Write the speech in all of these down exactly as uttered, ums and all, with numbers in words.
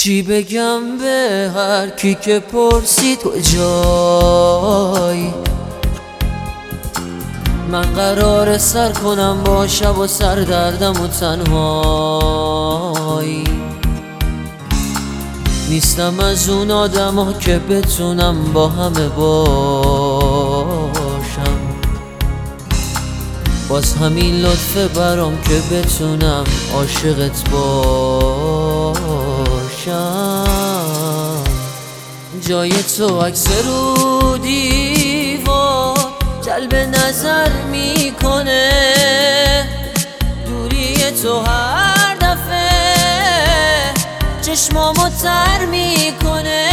چی بگم به هر کی که پرسید کجایی؟ من قرار سر کنم با شب و سردردم و تنهایی. نیستم از اون آدم ها که بتونم با همه باشم، باز همین لطفه برام که بتونم عاشقت باشم. جای تو عکس رو دیوار جلب نظر میکنه، دوری تو هر دفعه چشمامو تر میکنه.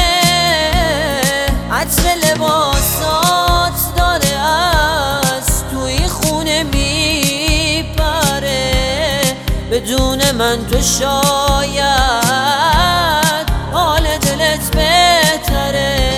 عطر لباسات داره از توی خونه میپره، بدون من تو شاید حال دلت بهتره.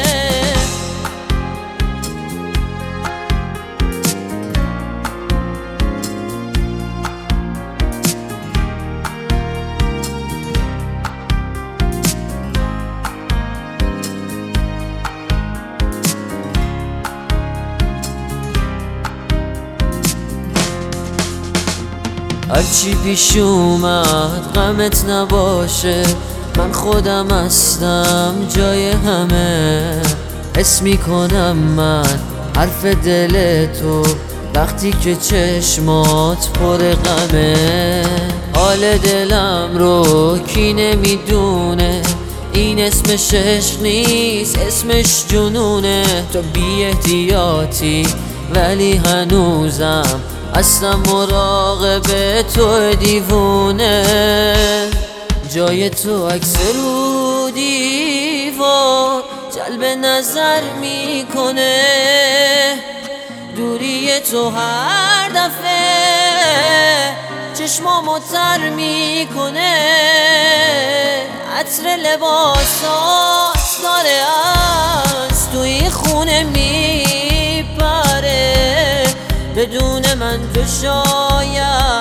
هرچی پیش اومد غمت نباشه، من خودم هستم جای همه. حس میکنم من حرف دل تو وقتی که چشمات پر غمه. حال دلم رو کی نمیدونه، این اسمش عشق نیست اسمش جنونه. تو بی احتیاطی ولی هنوزم اصلا مراقب تو دیوونه. جای تو عکس رو دیوار جلب نظر میکنه، دوری تو هر دفعه چشمامو تر میکنه. عطر لباسات داره از توی خونه میپره، بدون من تو شاید